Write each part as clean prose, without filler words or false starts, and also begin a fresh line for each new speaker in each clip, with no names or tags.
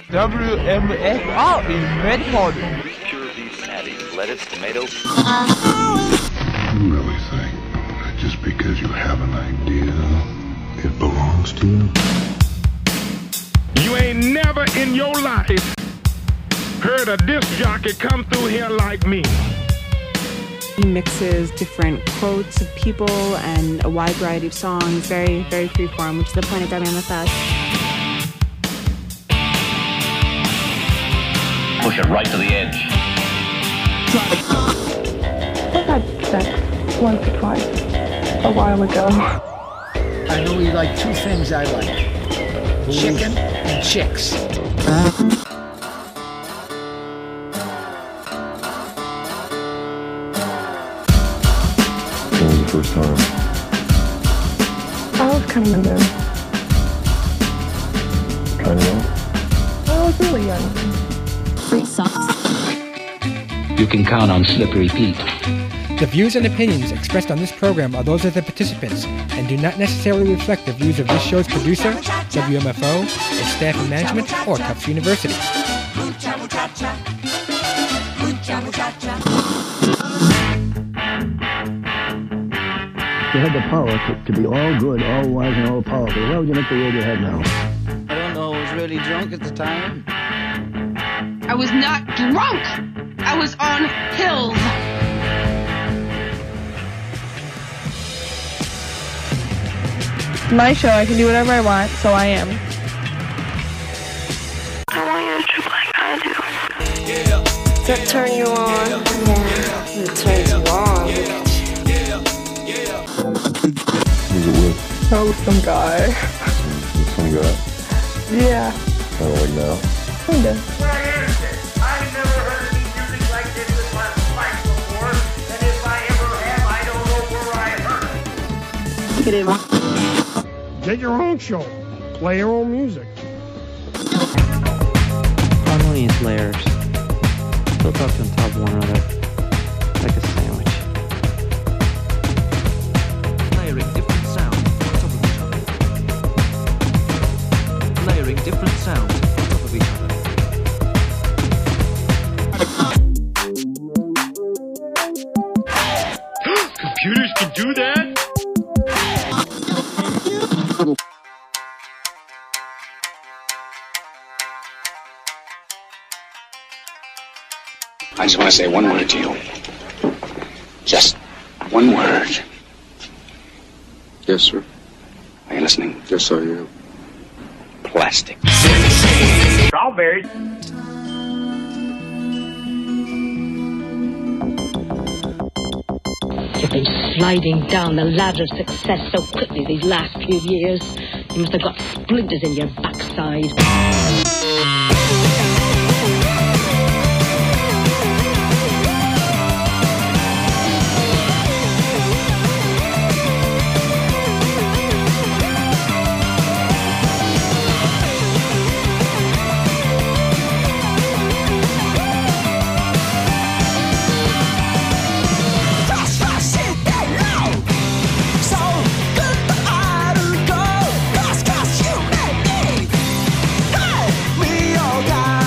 WMFR in Medford.
Pure beef patties, lettuce, tomato.
You really think that just because you have an idea, it belongs to you?
You ain't never in your life heard a disc jockey come through here like me.
He mixes different quotes of people and a wide variety of songs, very, very freeform, which is the point of WMFS.
Push it right to the edge.
I've had sex once or twice a while ago.
I know you like two things I like. Chicken and chicks.
When was the first time?
I was kind of young.
Kind of young?
I was really young.
You can count on Slippery Pete.
The views and opinions expressed on this program are those of the participants and do not necessarily reflect the views of this show's producer, WMFO, its staff and management, or Tufts University.
You had the power to be all good, all wise, and all powerful. Why would you make the world you have now?
I don't know. I was really drunk at the time.
I was not drunk. I was on pills.
My show, I can do whatever I want, so I am.
I want you to trip like I do.
Does that turn you on?
Yeah.
It turns you on.
Who's it with?
Oh, some guy.
Some guy?
Yeah.
Kind of like now?
Kinda.
I've never heard any music like this in my life before, and if I ever have, I don't know where I heard it.
Get it.
Get your own show. Play your own music.
Harmonious layers. Built up on top of one another. Like a sandwich.
Layering different sounds on top of each other. Layering different sounds on top of each
other. Computers can do that?
I just want to say one word to you. Just one word.
Yes, sir.
Are you listening?
Yes, I am.
Plastic.
Strawberries.
You've been sliding down the ladder of success so quickly these last few years. You must have got splinters in your backside.
God.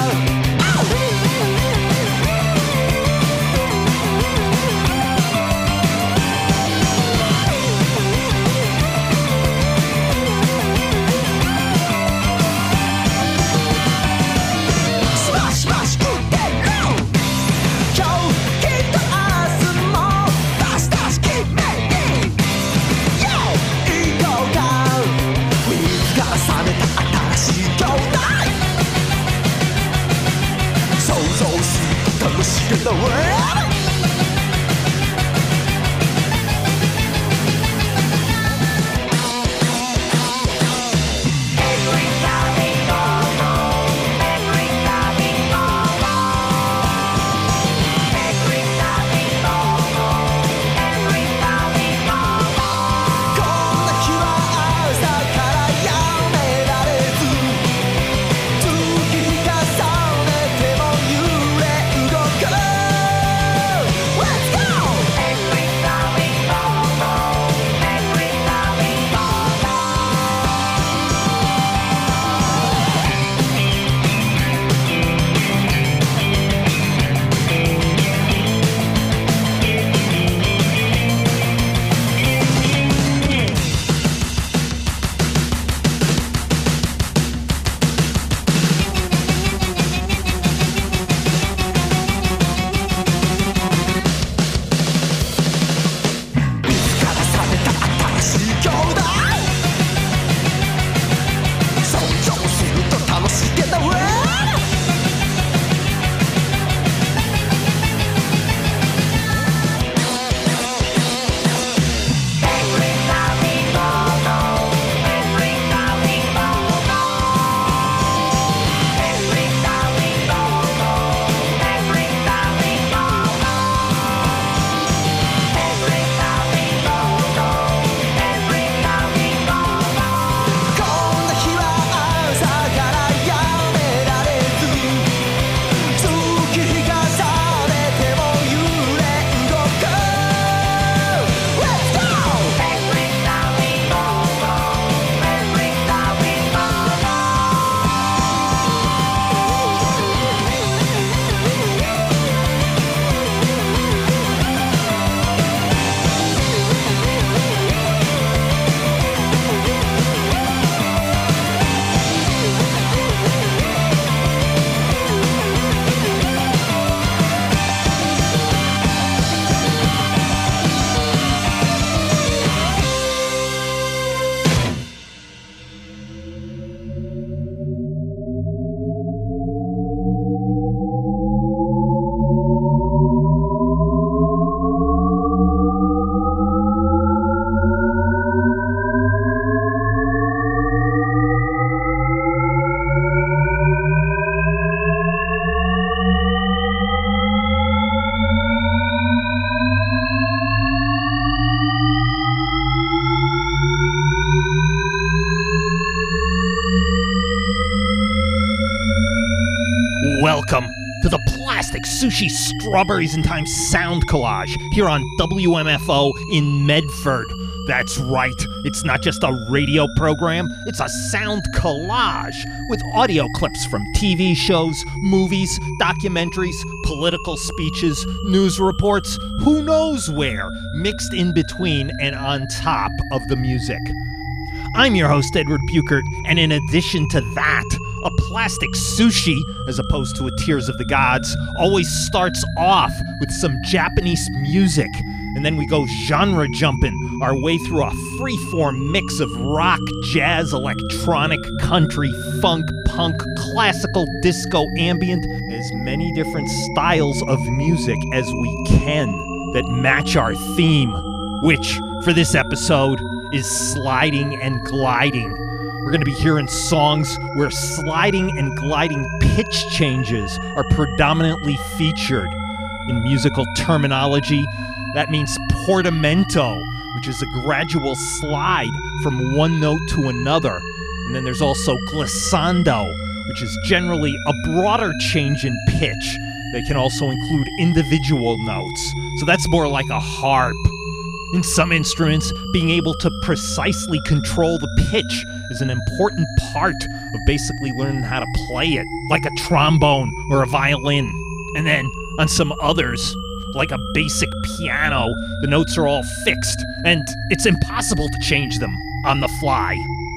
Welcome to the Plastic Sushi Strawberries in Time Sound Collage here on WMFO in Medford. That's right, it's not just a radio program, it's a sound collage with audio clips from TV shows, movies, documentaries, political speeches, news reports, who knows where, mixed in between and on top of the music. I'm your host, Edward Buchert, and in addition to that, a Plastic Sushi, as opposed to a Tears of the Gods, always starts off with some Japanese music, and then we go genre jumping our way through a freeform mix of rock, jazz, electronic, country, funk, punk, classical, disco, ambient, as many different styles of music as we can that match our theme, which, for this episode, is sliding and gliding. We're going to be hearing songs where sliding and gliding pitch changes are predominantly featured. In musical terminology, that means portamento, which is a gradual slide from one note to another. And then there's also glissando, which is generally a broader change in pitch. They can also include individual notes. So that's more like a harp. In some instruments, being able to precisely control the pitch is an important part of basically learning how to play it, like a trombone or a violin. And then, on some others, like a basic piano, the notes are all fixed, and it's impossible to change them on the fly.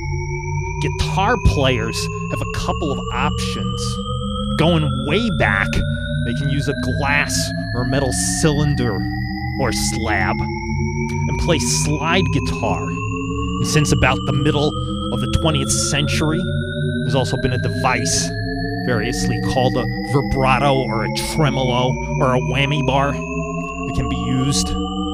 Guitar players have a couple of options. Going way back, they can use a glass or metal cylinder or slab and play slide guitar. And since about the middle of the 20th century, there's also been a device variously called a vibrato or a tremolo or a whammy bar that can be used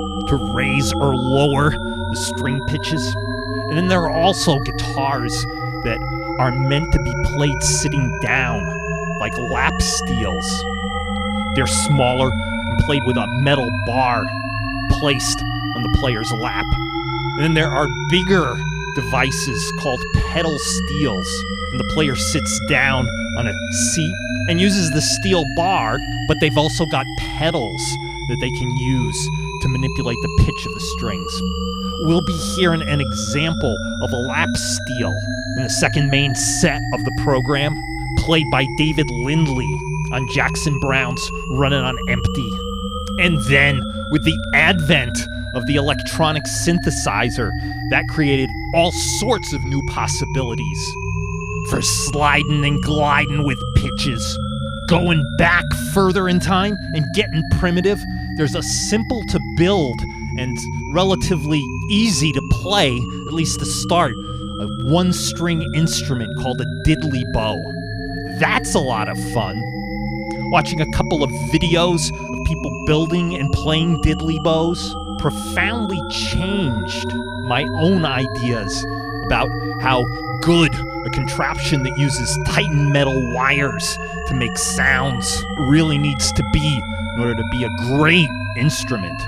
to raise or lower the string pitches. And then there are also guitars that are meant to be played sitting down, like lap steels. They're smaller and played with a metal bar placed on the player's lap. And then there are bigger devices called pedal steels, and the player sits down on a seat and uses the steel bar, but they've also got pedals that they can use to manipulate the pitch of the strings. We'll be hearing an example of a lap steel in the second main set of the program, played by David Lindley on Jackson Browne's Runnin' on Empty. And then, with the advent of the electronic synthesizer, that created all sorts of new possibilities for sliding and gliding with pitches. Going back further in time and getting primitive, there's a simple to build and relatively easy to play, at least to start, a one-string instrument called a diddly bow. That's a lot of fun. Watching a couple of videos of people building and playing diddly bows profoundly changed my own ideas about how good a contraption that uses Titan metal wires to make sounds really needs to be in order to be a great instrument.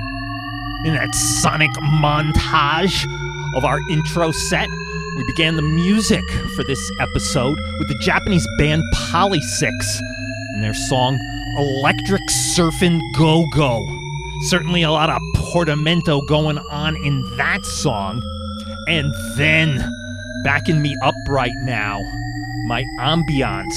In that sonic montage of our intro set, we began the music for this episode with the Japanese band Polysix and their song Electric Surfin' Go-Go. Certainly a lot of portamento going on in that song. And then, backing me up right now, my ambiance.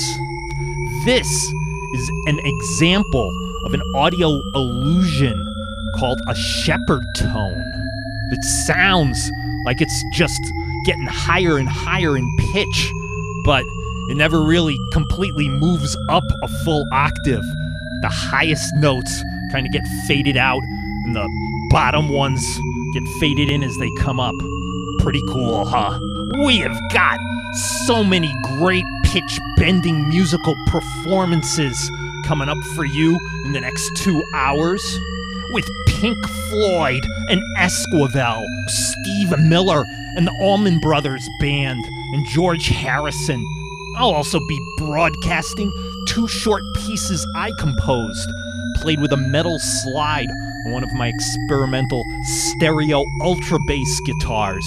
This is an example of an audio illusion called a shepherd tone that sounds like it's just getting higher and higher in pitch, but it never really completely moves up a full octave. The highest notes kind of get faded out, and the bottom ones get faded in as they come up. Pretty cool, huh? We have got so many great pitch-bending musical performances coming up for you in the next 2 hours. With Pink Floyd and Esquivel, Steve Miller and the Allman Brothers Band, and George Harrison. I'll also be broadcasting 2 short pieces I composed, played with a metal slide on one of my experimental stereo ultra bass guitars.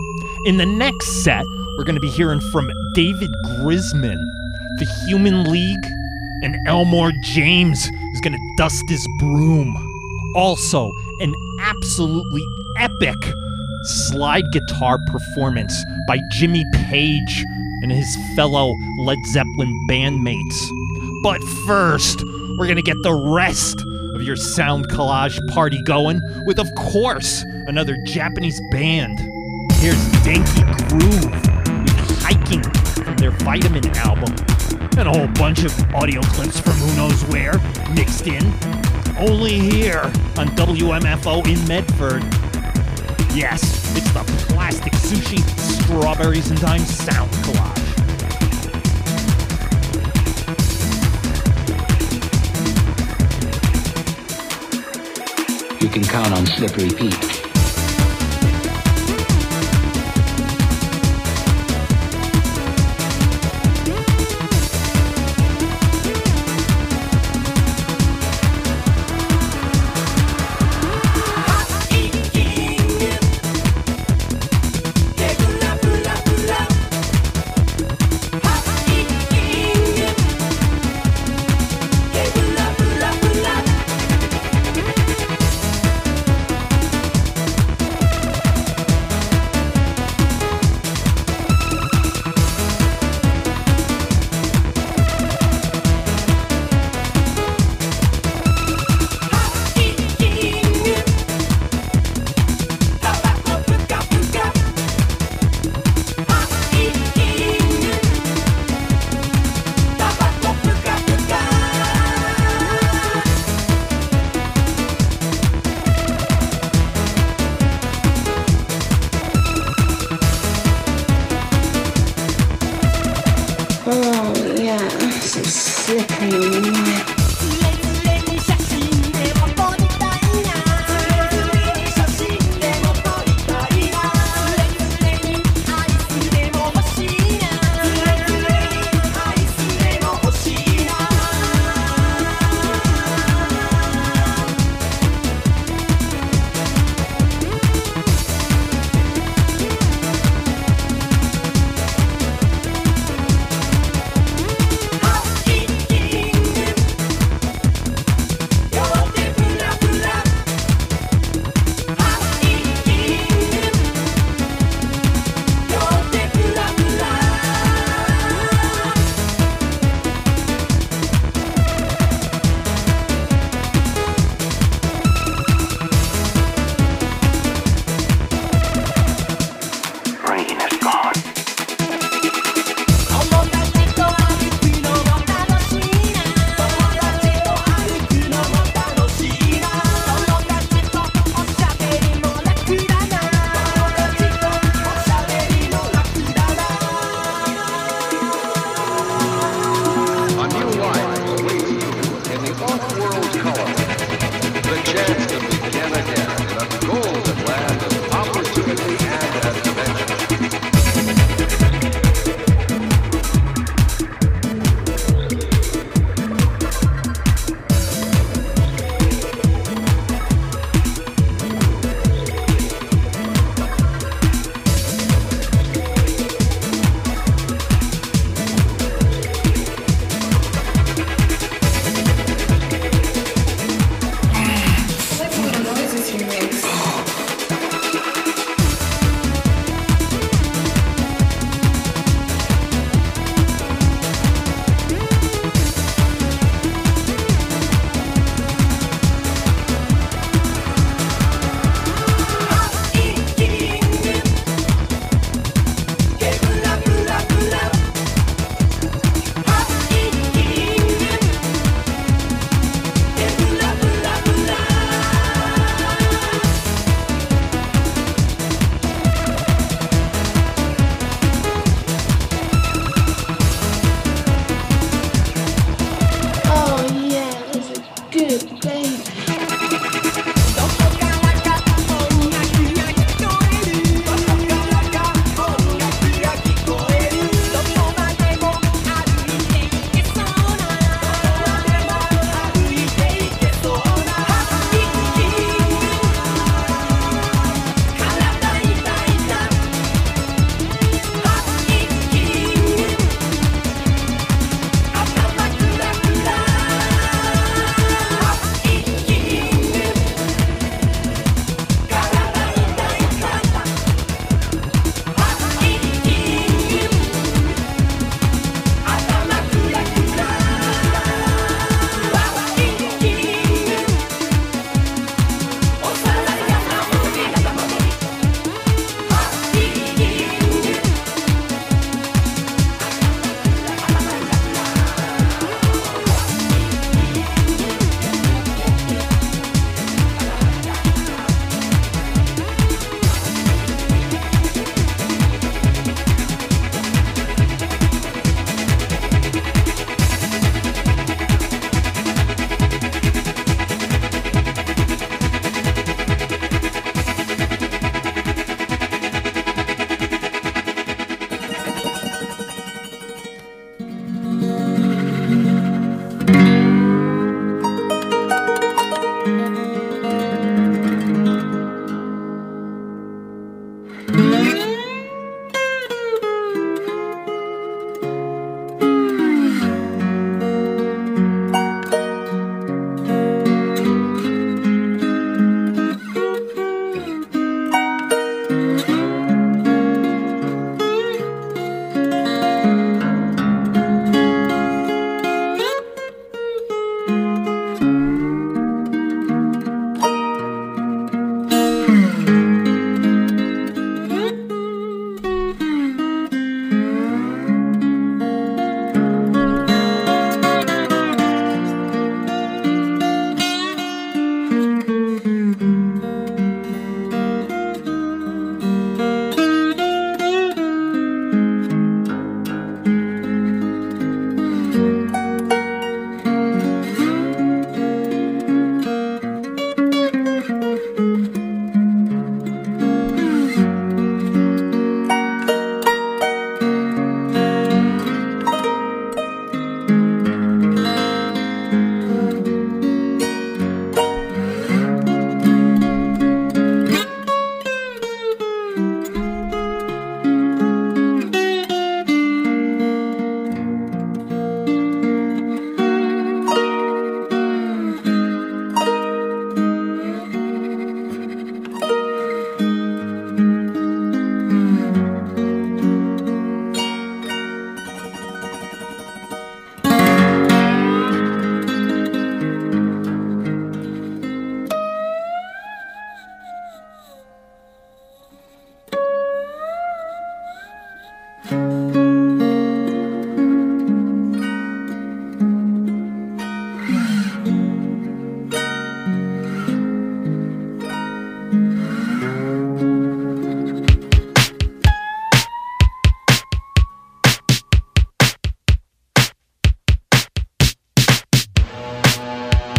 In the next set, we're going to be hearing from David Grisman, The Human League, and Elmore James is gonna dust his broom. Also, an absolutely epic slide guitar performance by Jimmy Page and his fellow Led Zeppelin bandmates. But first, we're gonna get the rest of your Sound Collage party going with, of course, another Japanese band. Here's Denki Groove with Hiking from their Vitamin album, and a whole bunch of audio clips from who knows where mixed in, only here on WMFO in Medford. Yes, it's the Plastic Sushi Strawberries and Thyme Sound Collage.
You can count on Slippery Pete.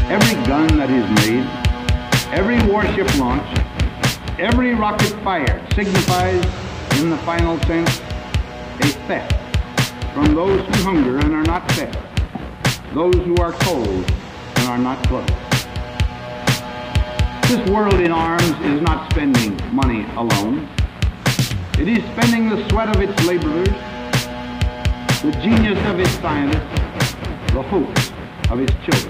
Every gun that is made, every warship launched, every rocket fired signifies, in the final sense, a theft from those who hunger and are not fed, those who are cold and are not clothed. This world in arms is not spending money alone. It is spending the sweat of its laborers, the genius of its scientists, the hopes of its children.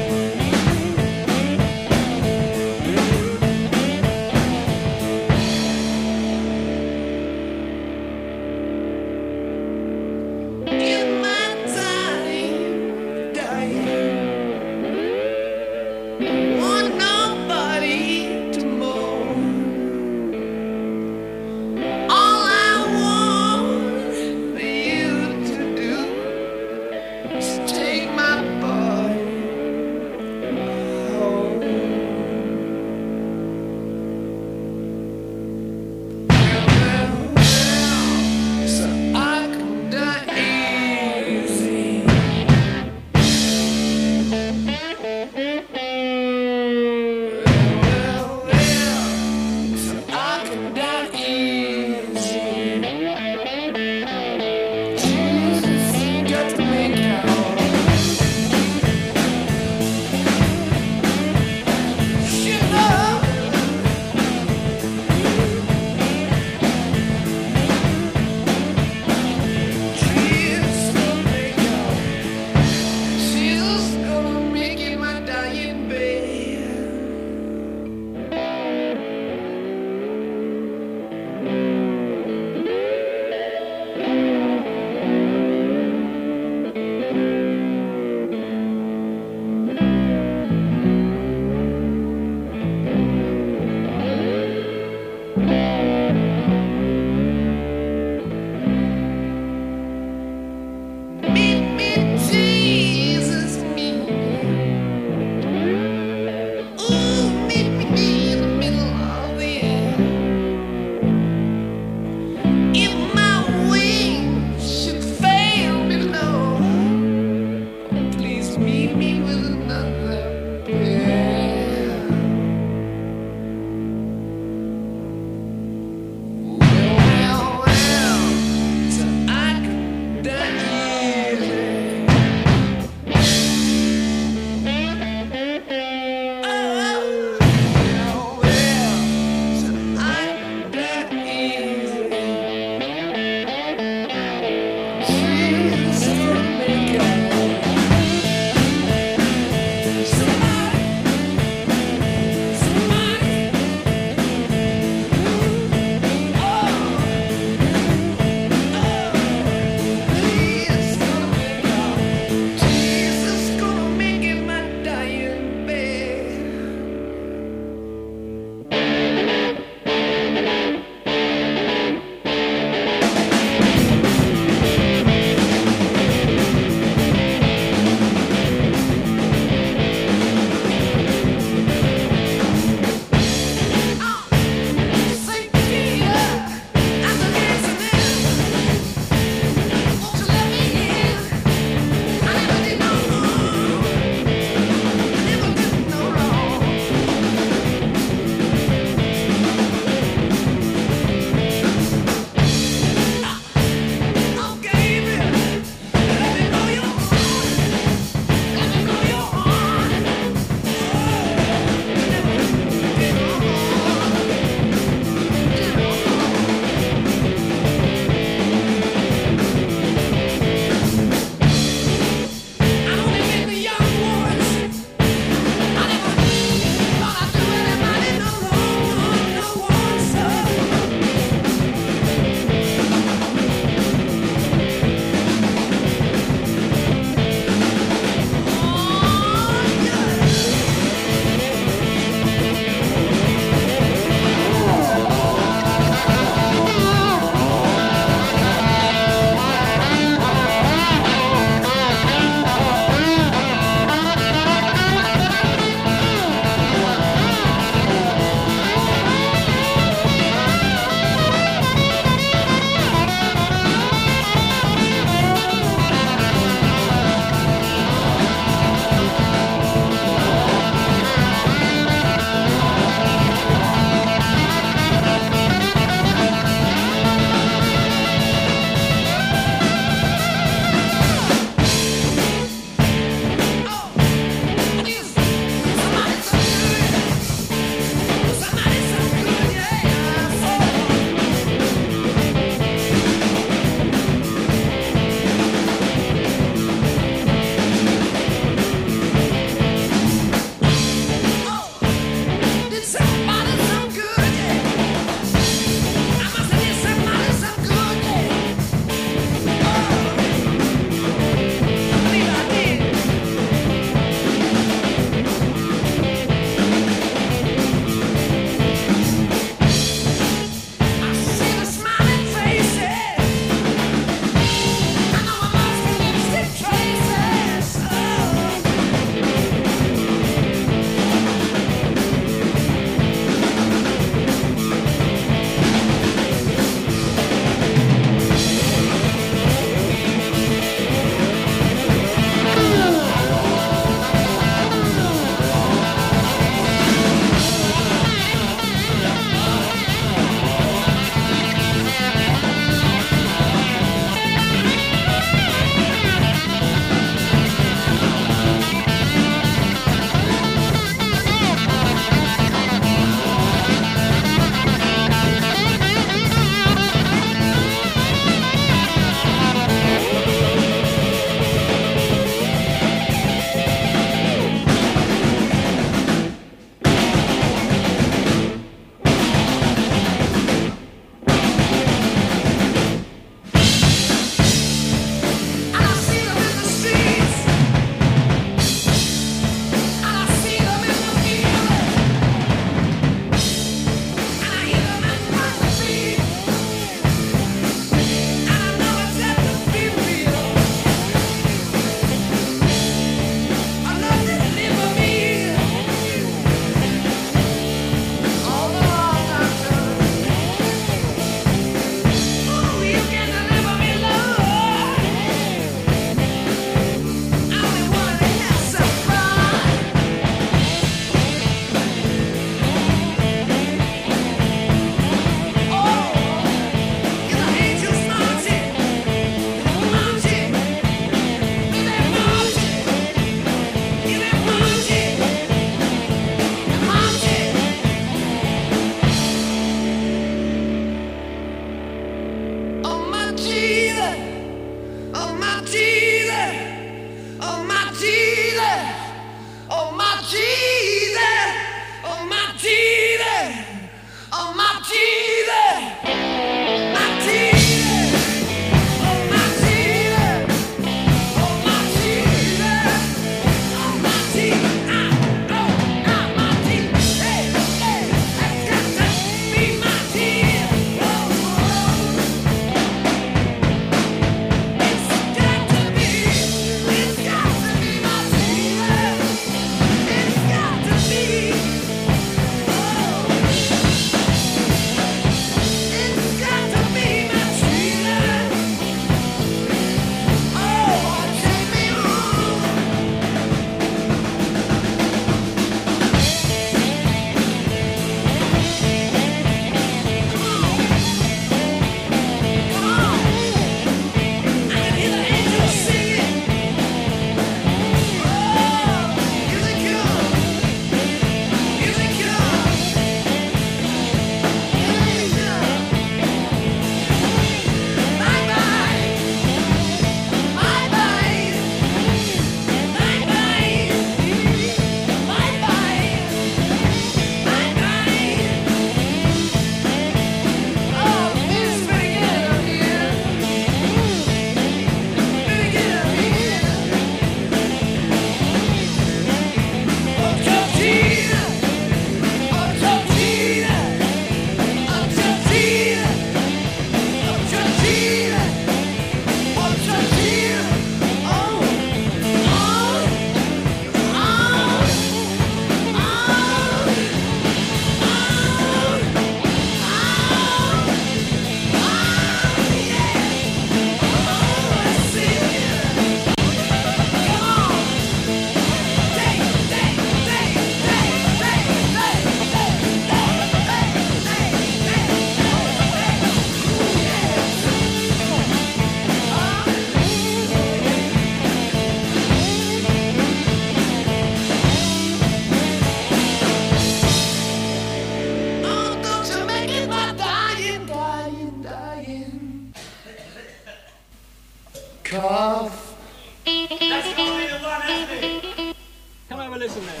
Cough.
That's gonna be the one, isn't it? Come over, listen then.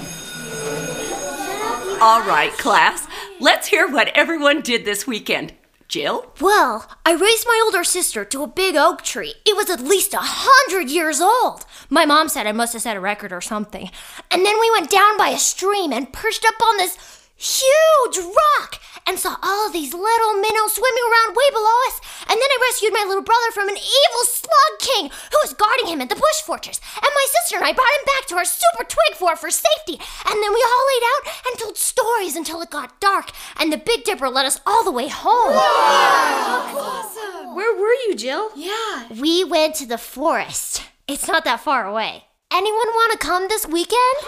All right, class. Let's hear what everyone did this weekend. Jill?
Well, I raised my older sister to a big oak tree. It was at least 100 years old. My mom said I must have set a record or something. And then we went down by a stream and perched up on this huge rock and saw all of these little minnows swimming around way below us. And then I rescued my little brother from an evil slug king who was guarding him at the bush fortress. And my sister and I brought him back to our super twig fort for safety. And then we all laid out and told stories until it got dark. And the Big Dipper led us all the way home.
Wow! Awesome! Where were you, Jill?
Yeah. We went to the forest. It's not that far away. Anyone want to come this weekend?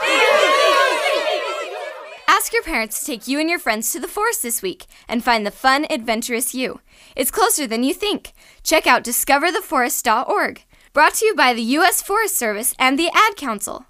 Ask your parents to take you and your friends to the forest this week and find the fun, adventurous you. It's closer than you think. Check out discovertheforest.org. Brought to you by the U.S. Forest Service and the Ad Council.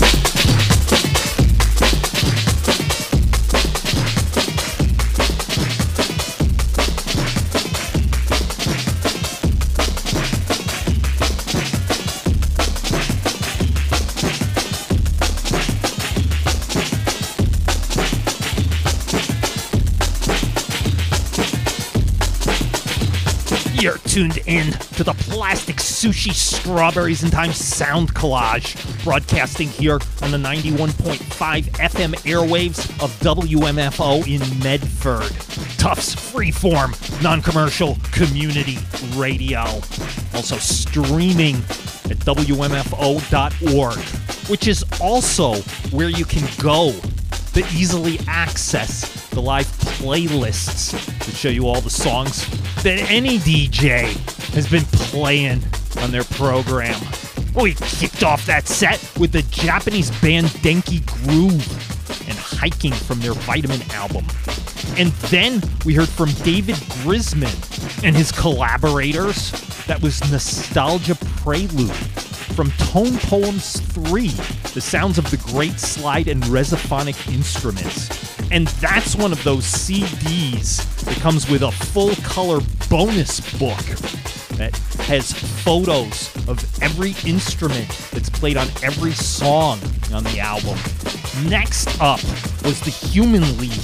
You're tuned in to the Plastic Sushi Strawberries in Time Sound Collage, broadcasting here on the 91.5 FM airwaves of WMFO in Medford. Tufts freeform, non-commercial community radio. Also streaming at WMFO.org, which is also where you can go to easily access the live playlists that show you all the songs that any DJ has been playing on their program. We kicked off that set with the Japanese band Denki Groove and Hiking from their Vitamin album. And then we heard from David Grisman and his collaborators. That was Nostalgia Prelude from Tone Poems 3, the sounds of the great slide and resophonic instruments. And that's one of those CDs that comes with a full-color bonus book that has photos of every instrument that's played on every song on the album. Next up was the Human League,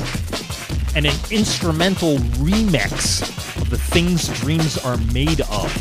and an instrumental remix of The Things Dreams Are Made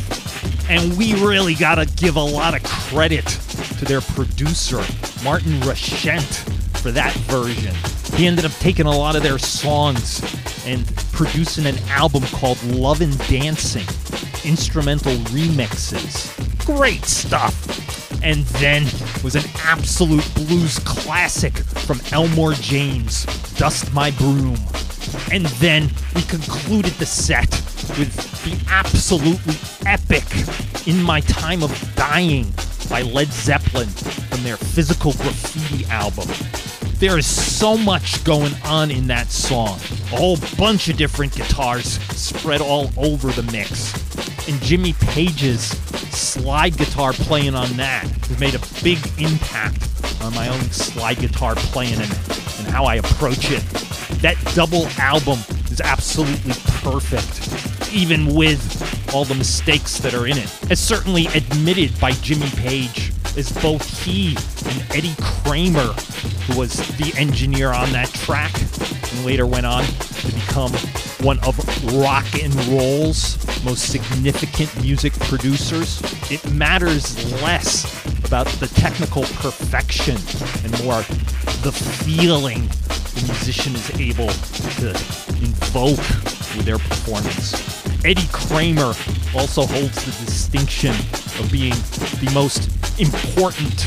Of. And we really gotta give a lot of credit to their producer, Martin Rashent, for that version. He ended up taking a lot of their songs and producing an album called Love and Dancing, instrumental remixes. Great stuff. And then was an absolute blues classic from Elmore James, Dust My Broom. And then we concluded the set with the absolutely epic In My Time of Dying by Led Zeppelin from their Physical Graffiti album. There is so much going on in that song. A whole bunch of different guitars spread all over the mix. And Jimmy Page's slide guitar playing on that has made a big impact on my own slide guitar playing and how I approach it. That double album is absolutely perfect, even with all the mistakes that are in it. As certainly admitted by Jimmy Page, as both he and Eddie Kramer, who was the engineer on that track and later went on to become one of rock and roll's most significant music producers. It matters less about the technical perfection and more the feeling the musician is able to invoke with their performance. Eddie Kramer also holds the distinction of being the most important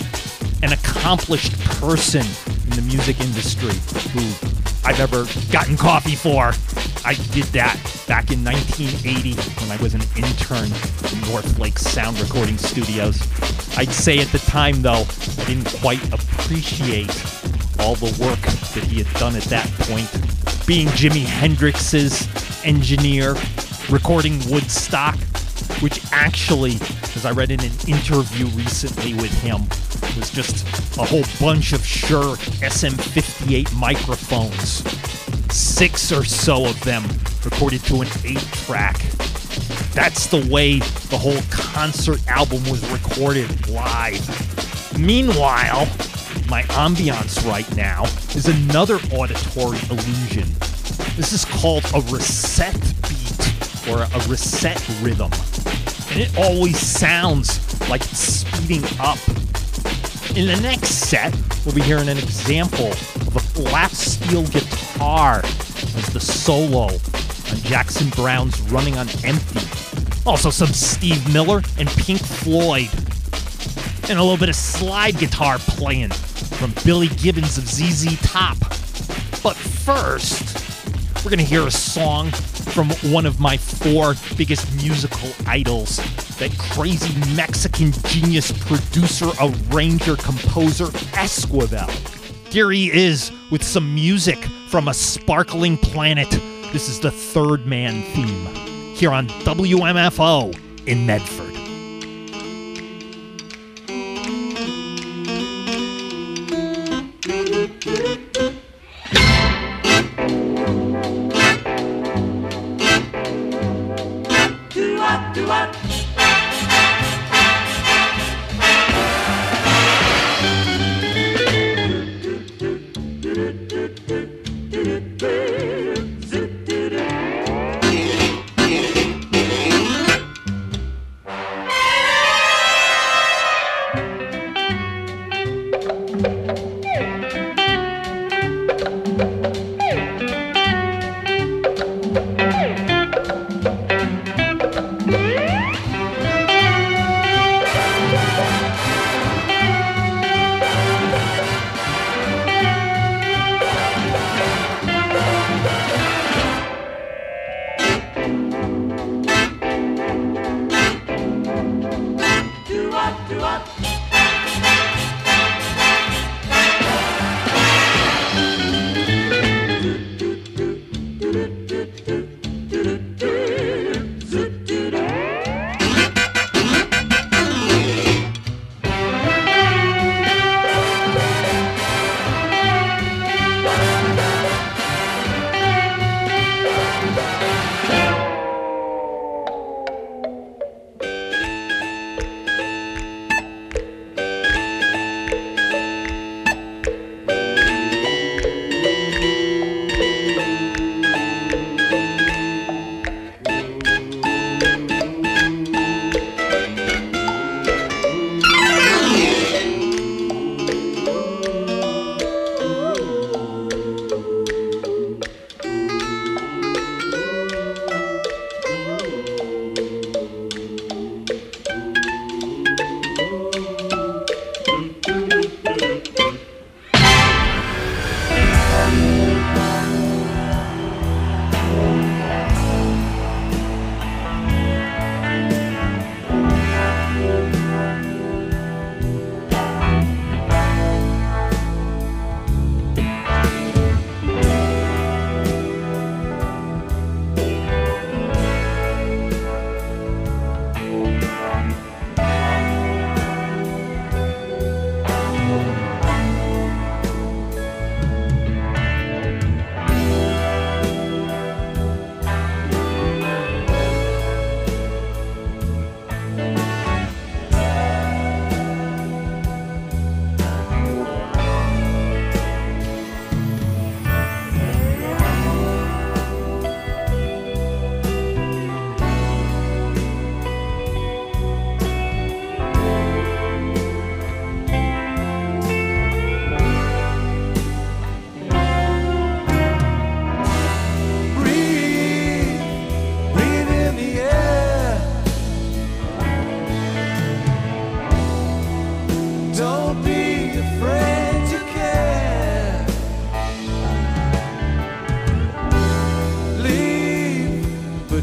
and accomplished person in the music industry who I've ever gotten coffee for. I did that back in 1980 when I was an intern in North Lake Sound Recording Studios. I'd say at the time, though, I didn't quite appreciate all the work that he had done at that point. Being Jimi Hendrix's engineer, recording Woodstock, which actually, as I read in an interview recently with him, was just a whole bunch of Shure SM58 microphones. 6 or so of them recorded to an 8-track. That's the way the whole concert album was recorded live. Meanwhile, my ambiance right now is another auditory illusion. This is called a reset beat or a reset rhythm. And it always sounds like it's speeding up. In the next set, we'll be hearing an example of a lap steel guitar as the solo on Jackson Browne's Running on Empty. Also some Steve Miller and Pink Floyd. And a little bit of slide guitar playing from Billy Gibbons of ZZ Top. But first, we're going to hear a song from one of my 4 biggest musical idols, that crazy Mexican genius producer, arranger, composer, Esquivel. Here he is with some music from A Sparkling Planet. This is the Third Man theme here on WMFO in Medford.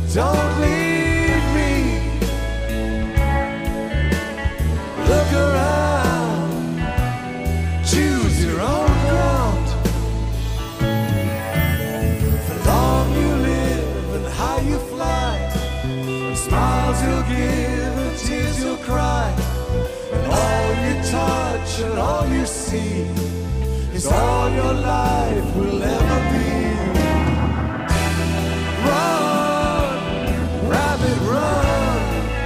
Don't leave me. Look around. Choose your own ground. The long you live and high you fly, and smiles you'll give and tears you'll cry, and all you touch and all you see is all your life will ever be. Run, rabbit, run.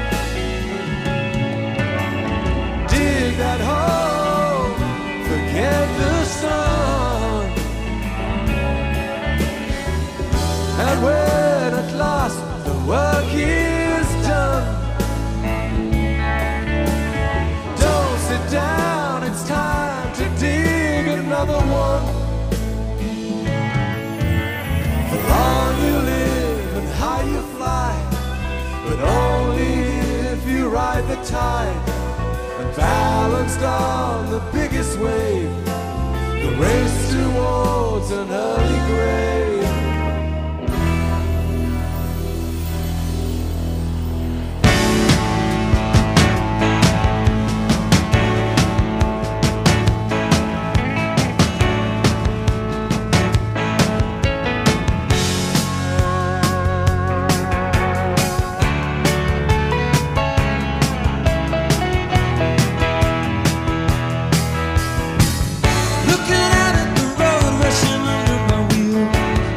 Dig that hole, forget the sun. And when at last the work is done, don't sit down, it's time to dig another one. The long you live and high you fly, but only if you ride the tide and balanced on the biggest wave, the race towards an early grave. Looking out at the road rushing under my wheels,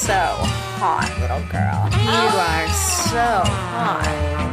so hot, little girl. You are so hot.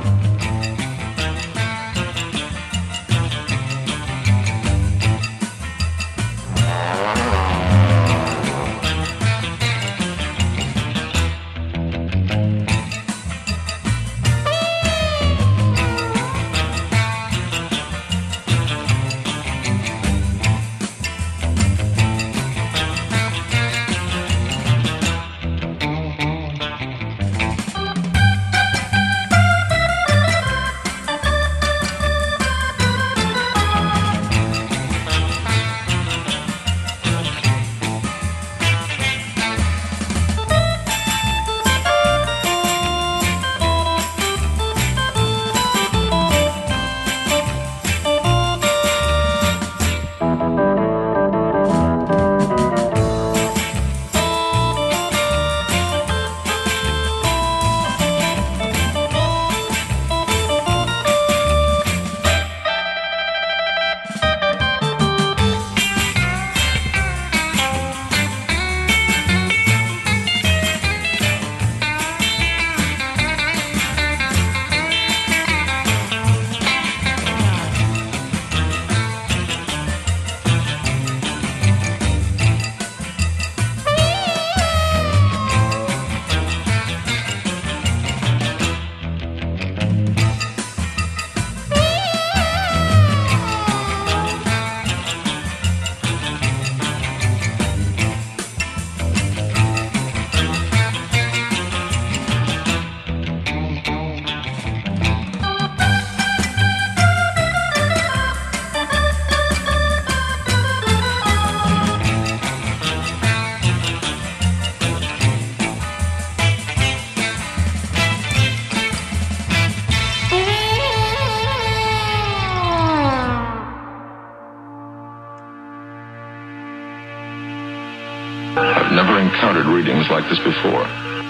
I've never encountered readings like this before.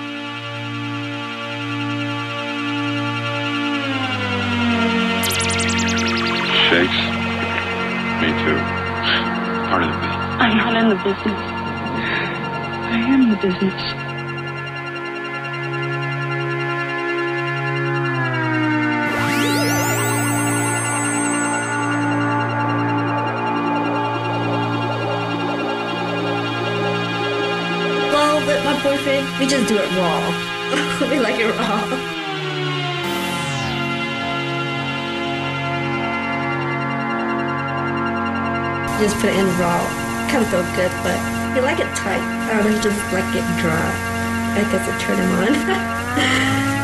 Shakes? Me too. Part of the business.
I'm not in the business. I am the business.
Well, with my boyfriend, we just do it raw. We like it raw. Just put it in raw. Kind of feel good, but you like it tight. I don't just like it dry. I guess it turn him on.